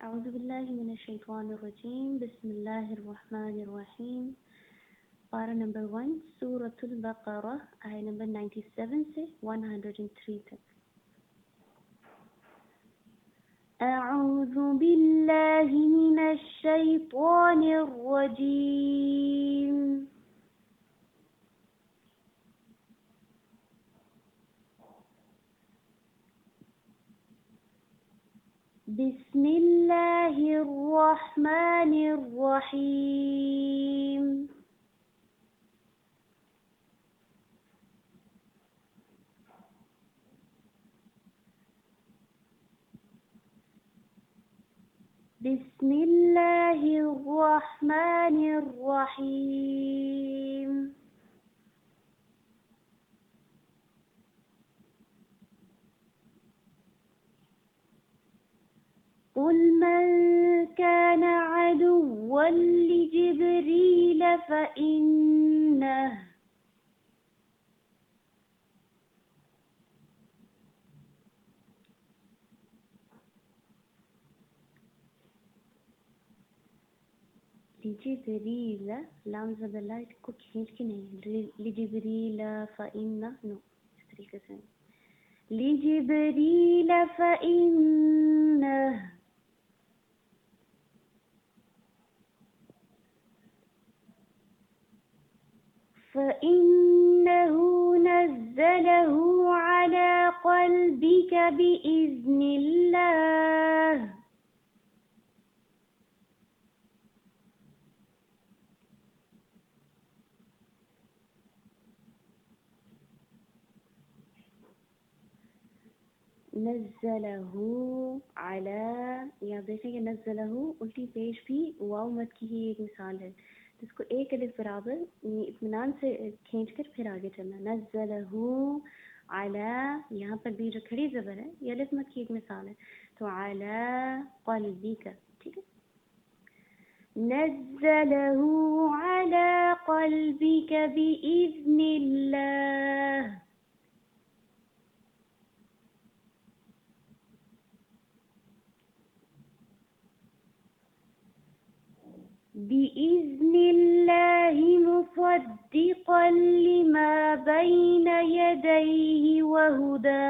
أعوذ بالله من الشيطان الرجيم. بسم الله الرحمن الرحيم. Para number 1 Suratul Baqarah ayat number 97 से 103 तक. أعوذ بالله من الشيطان الرجيم. بسم الله الرحمن الرحيم. بسم الله الرحمن الرحيم. قل من كان عدوا لجبريل فإنه لجبريل लाम ज़बरला इसको खींच के नहीं लिजिब्रील फ़इन्ना नो इस तरीके से लिजिब्रील فإنه نزله على قلبك بإذن الله नज़्ज़लहू अला. यहाँ देखेंगे नज़्ज़लहू उल्टी पेश भी वाव मत की ही एक मिसाल है, तो इसको एक अलिफ बराबर इत्मीनान से खींचकर फिर आगे चलना. नज़्ज़लहू अला, यहाँ पर भी जो खड़ी ज़बर है ये अलिफ मत की एक मिसाल है, तो अला क़ल्बिका. ठीक है. नज़्ज़लहू अला क़ल्बिका बिइज़्निल्लाह. बिइज़्निल्लाहि मुसद्दिक़न लिमा बैन यदैहि वहुदा.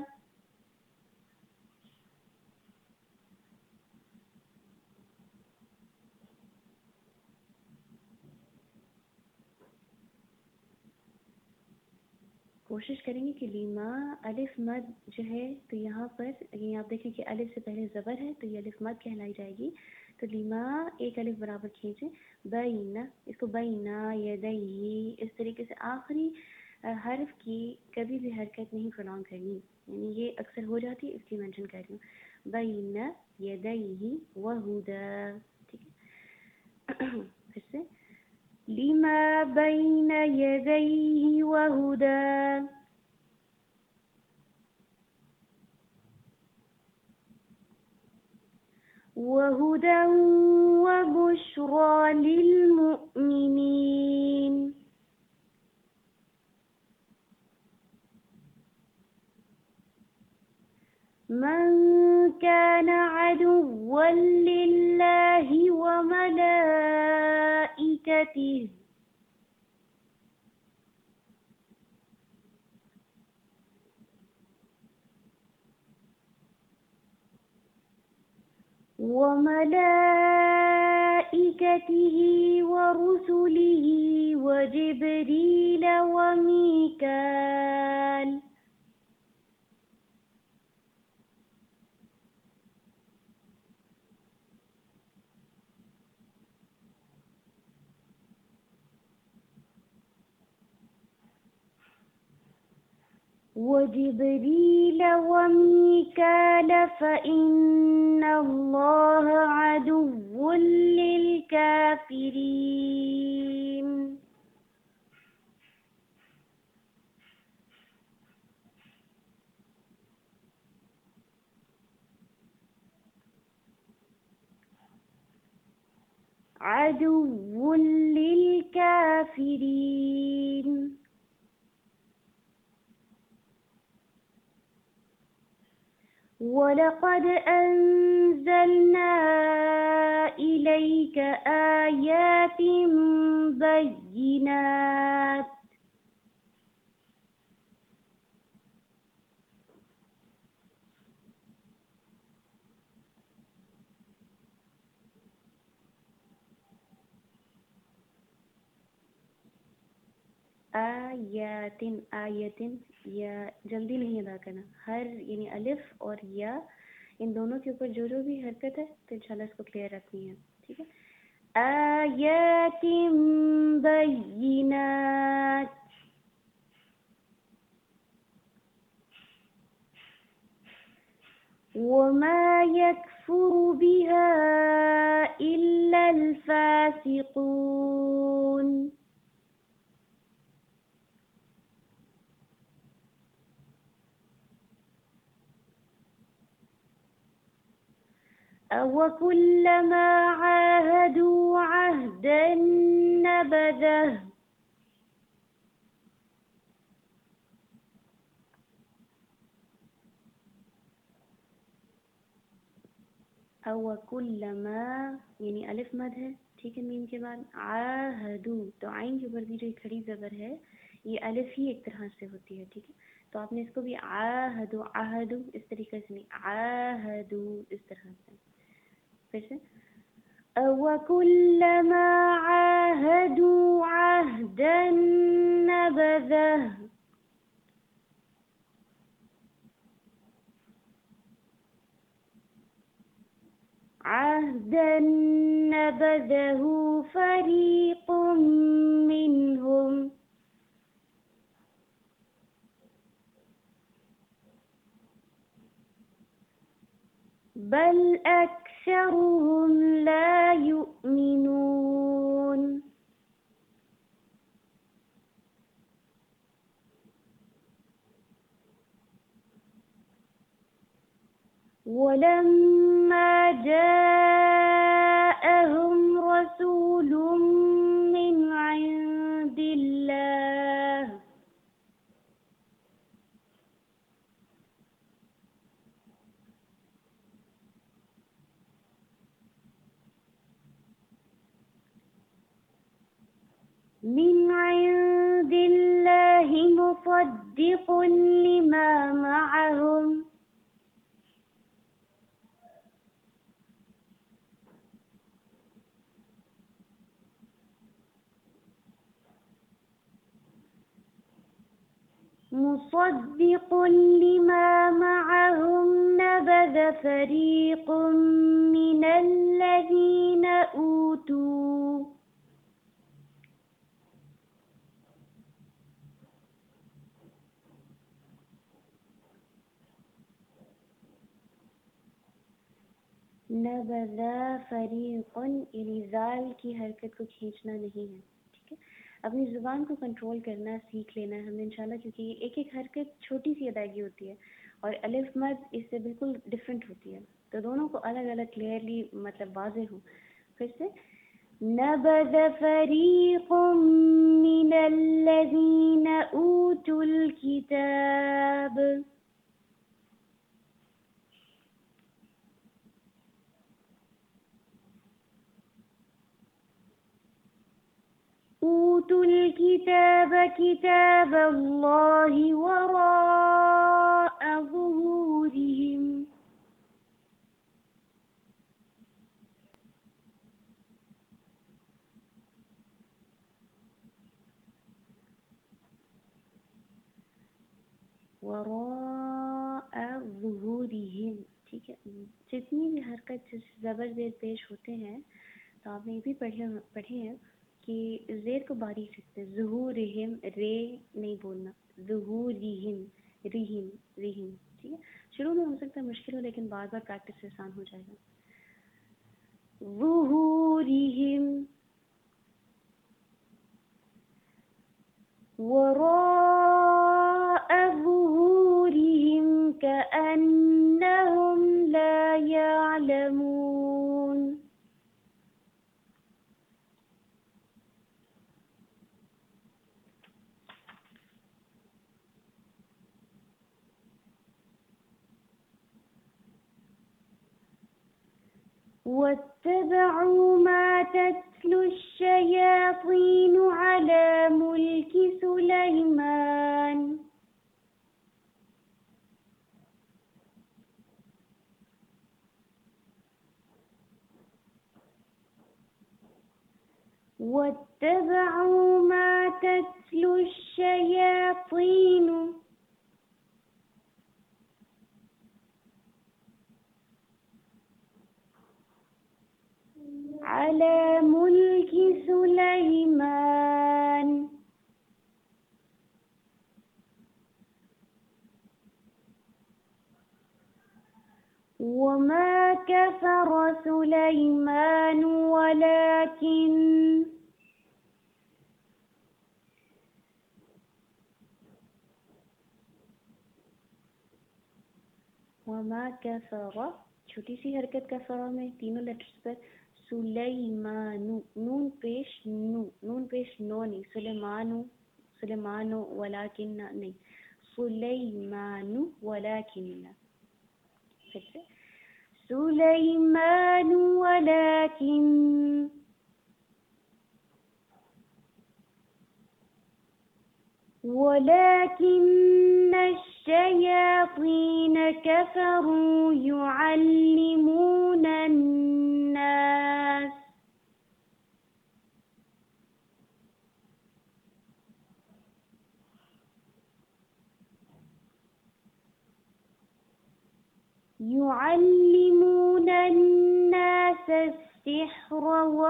कोशिश करेंगे कि लीमा अलिफ मद जो है, तो यहाँ पर ये आप देखें कि अलिफ से पहले ज़बर है तो ये अलिफ मद कहलाई जाएगी. तो लीमा एक अलिफ बराबर खींचे, बैना इसको बैना यदैहि इस तरीके से आखिरी हर्फ की कभी भी हरकत नहीं प्रोनाउंस करनी, यानी ये अक्सर हो जाती है इसलिए मेंशन कर रही हूँ. बैना यदैहि वहुदा. ठीक है. फिर से लिमा बैन यदैहि वहुदा. वहुदा वबुश्रा लिलमुमिनीन. मन कान अदुव्वन लिल्लाहि व मलाइकतिहि ورسله وجبريل وميكال. وجبريل وميكال فإن الله عدو للكافرين. عدو للكافرين. वलक़द अंज़लना इलैका आयातिन बय्यिनात। आयातिन, आयतिन, या जल्दी नहीं अदा करना, हर यानी अलिफ और या इन दोनों के ऊपर जो जो भी हरकत है तो इंशाल्लाह इसको क्लियर रखनी है, ठीक है। आयातिन बय्यिनात, वमा यकफुरु बिहा इल्लल फासिकून। अवकुल्लमा आहदू अहदन नबदह, अवकुल्लमा यानी अलिफ मद है, ठीक है, मीम के बाद आहदू, तो आइन के ऊपर भी जो खड़ी जबर है ये अलिफ ही एक तरह से होती है, ठीक है। तो आपने इसको भी आहदू, आहदू इस तरीके से नहीं, आहदू इस तरह से। फिर से अवकुल्लमा आहदू अहदन नबदह, अहदन नबदहु फरीक़ुम मिनहुम, बल अक्सरुहुम ला युमिनून। वलम्मा जाअहुम रसूलुम मिन इंदिल्लाह, मिन इंदिल्लाहि मुसद्दिक़ुन लिमा मअहुम, मुसद्दिक़ुन लिमा मअहुम नबज़ फ़रीक़ुम मिनल्लज़ीना नबज़ा फ़रीक़ुन, यानी ज़ाल की हरकत को खींचना नहीं है, ठीक है। अपनी ज़ुबान को कंट्रोल करना सीख लेना है हमने इंशाल्लाह, क्योंकि एक एक हरकत छोटी सी अदायगी होती है और अलिफ मद इससे बिल्कुल डिफरेंट होती है, तो दोनों को अलग अलग क्लियरली मतलब वाज़ेह हो। फिर से नबज़ फ़रीक़ुम मिनल्लज़ीना ऊतुल किताब, ऊतुल किताब किताबल्लाहि वराअ ज़ुहूरिहिम, वराअ ज़ुहूरिहिम, ठीक है। जितनी भी हरकत ज़बर ज़ेर पेश होते हैं तो आपने ये भी पढ़े हैं कि ज़ेर को बारीक रखते हैं, ज़ुहूरिहिम, रे नहीं बोलना, ज़ुहूरिहिम, रिहिम, रिहिम, ठीक है। शुरू में हो सकता है मुश्किल हो, लेकिन बार बार प्रैक्टिस से आसान हो जाएगा। ज़ुहूरिहिम, वराअ ज़ुहूरिहिम कअन्नहुम ला यअलमून, واتبعوا ما تتلو الشياطين على ملك سليمان واتبعوا ما تتلو الشياطين على ملك سليمان وما كفر سليمان वमा कफर छोटी सी हरकत कफरा में तीनों लेटर्स पर सुलैमानु नून पेश नो नहीं सुलेमानु वलाकिन्ना नहीं सुलैमानु वलाकिन्ना फिर से सुलैमानु वलाकिन्न الشياطين كفروا يعلمون الناس السحر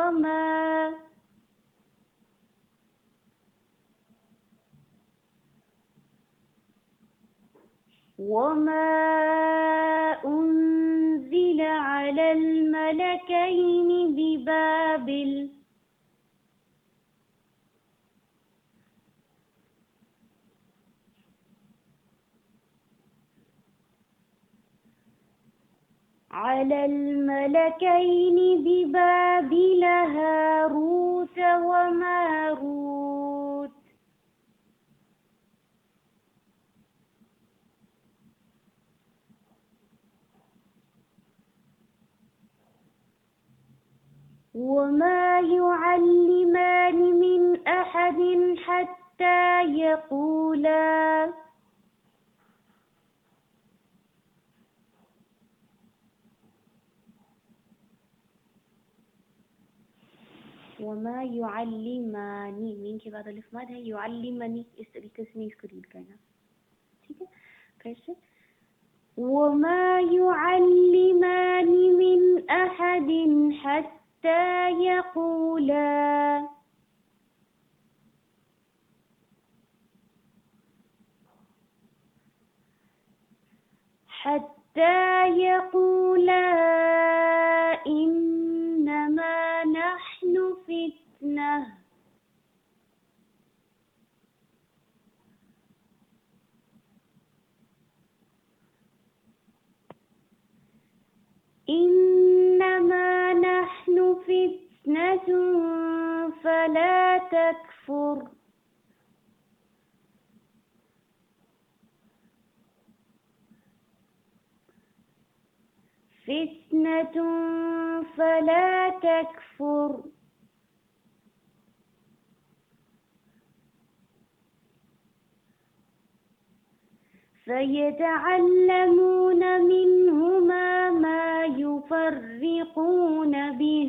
وما أنزل على الملكين ببابل هاروت وماروت وما يعلمان من أحد حتى يقولا वमा युअल्लिमानी मीन के बाद अलिफ मद है युअल्लिमनी इस तरीके से नहीं इसको रीड करना ठीक है फिर से वमा युअल्लिमानी मिन अहदिन हत्ता यक़ूला इन्नमा नहनु फितनह फला तकफुर फितनतुन फला तकफुर فيتعلمون منهما ما يفرقون به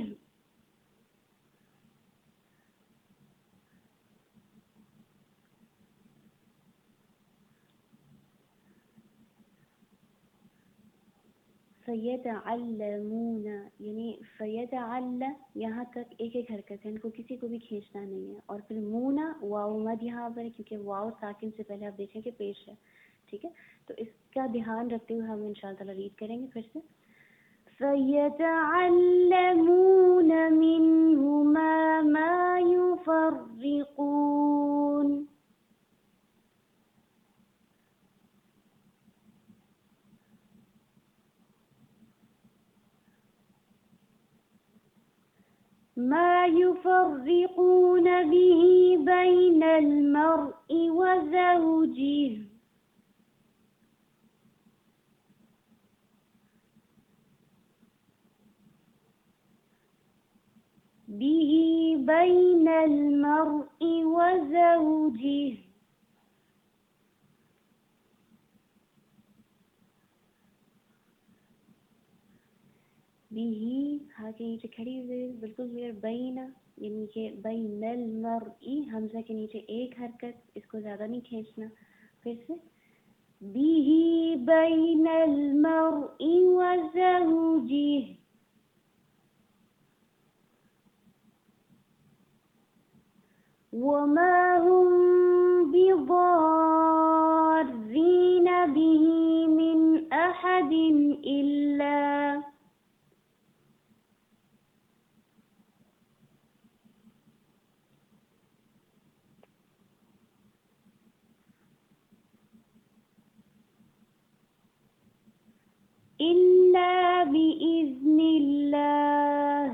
फयतअल्लमून यानी फयतअल्ल यहाँ तक एक एक हरकत है इनको किसी को भी खींचना नहीं है और फिर मूना वाव मद यहाँ पर क्योंकि वाव साकिन से पहले आप देखें कि पेश है ठीक है तो इसका ध्यान रखते हुए हम इंशाअल्लाह ताला रीड करेंगे फिर से फयतअल्लमून मिन्हुमा मा युफर्रिकून ما يفرقون به بين المرء وزوجه बिही बैनल मर्इ व ज़ौजिह। बिही हा के नीचे खड़ी हुई बिल्कुल क्लियर, बैना यानी कि बैनल मर्इ, हमजा के नीचे एक हरकत, इसको ज़्यादा नहीं खींचना। फिर से बिही बैनल मर्इ व ज़ौजिह। वमा हुम बिज़ार्रीन बिही मिन अहदिन इल्ला। इल्ला बिइज़्निल्लाह।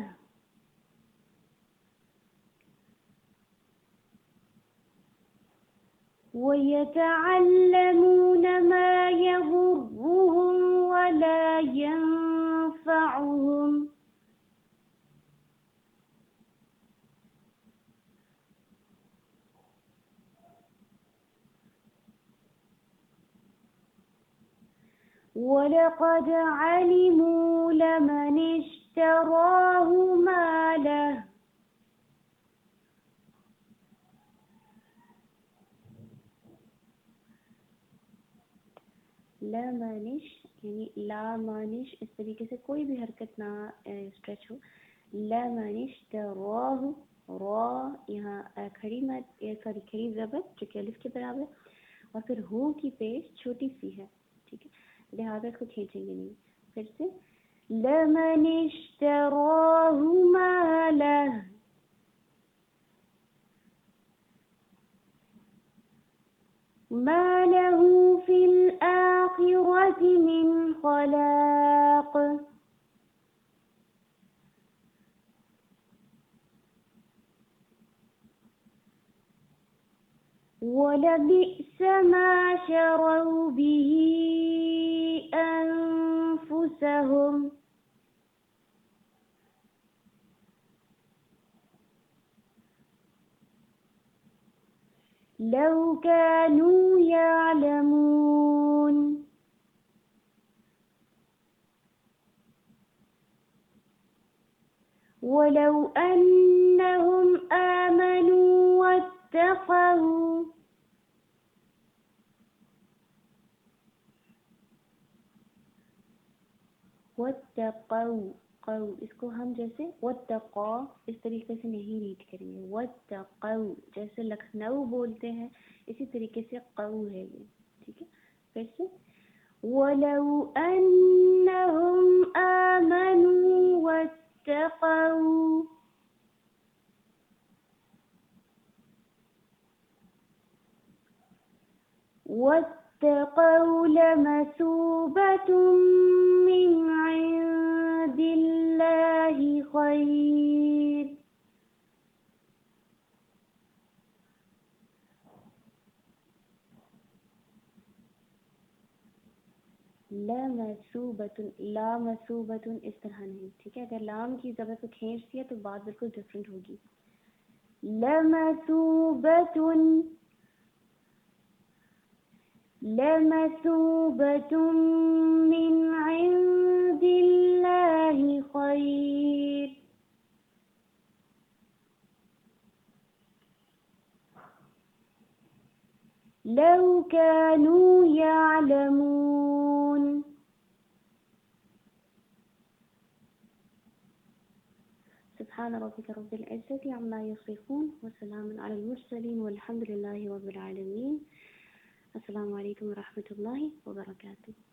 वयतअल्लमून मा यज़ुर्रुहुम वला यंफ़अुहुम। वलक़द अलिमू लमन इश्तराहु मा लह। लमनिश यानी लामानिश, इस तरीके से कोई भी हरकत ना स्ट्रेच हो। लमनिश तराहु, रा यहाँ खड़ी मत सॉरी खड़ी ज़बर जो कि अलिफ के बराबर, और फिर हो की पेश छोटी सी है, ठीक है, लिहाजा इसको खींचेंगे नहीं। फिर से लमनिश तराहु मा लह। मा लहू फिल आखिरति मिन खलाक। वलबिअस मा शरौ बिही अनफुसहुम। लौ कानू यअलमून। वलौ अन्नहुम आमनू वत्तक़ौ। वत्तक़ौ, क़ौ इसको हम जैसे वत्तक़ा इस तरीके से नहीं रीड करेंगे। वत्तक़ौ जैसे लखनऊ बोलते हैं, इसी तरीके से क़ौ है ये, ठीक है। फिर से वलौ अन्नहुम आमनू वत्तक़ौ। वत्तक़ौ लमसूबतुम मिन इंदिल्लाहि खैर। लमसूबतुन, लामसूबतुन इस तरह नहीं, ठीक है। अगर लाम की ज़बर को खींच दिया तो बात बिल्कुल डिफरेंट होगी। लमसूबतुन, लमसूबतुम मिन इंदिल्लाहि खैर। लौ कानू यअलमून। सुब्हान रब्बिका रब्बिल इज़्ज़ति अम्मा यसिफून व सलामुन अलल मुरसलीन वल्हम्दुलिल्लाहि रब्बिल आलमीन। अस्सलामु अलैकुम व रहमतुल्लाहि व बरकातुहू।